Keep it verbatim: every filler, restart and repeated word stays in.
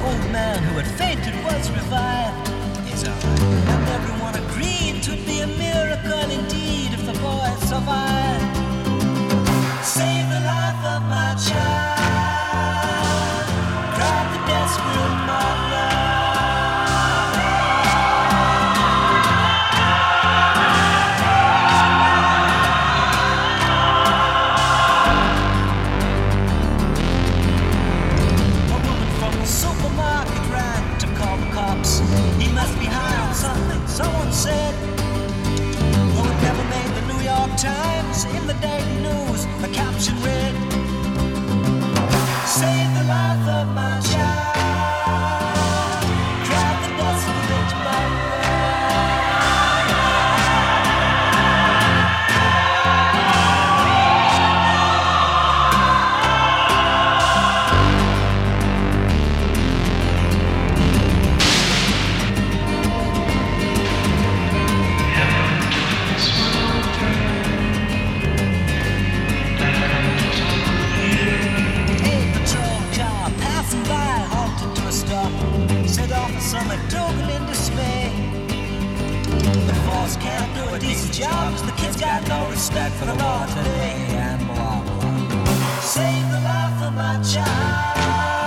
old man who had fainted was revived. It's alright. And everyone agreed 'twould be a miracle indeed if the boy survived. Save the life of my child, cried the desperate mother. He must be high on something, someone said. Though it never made the New York Times, in the daily news, the caption read, save the life of my child, cried the desperate mother. Said officer McDougal in dismay. The force can't do a decent job, the kids got no respect for the law today. And blah blah. Save the life of my child.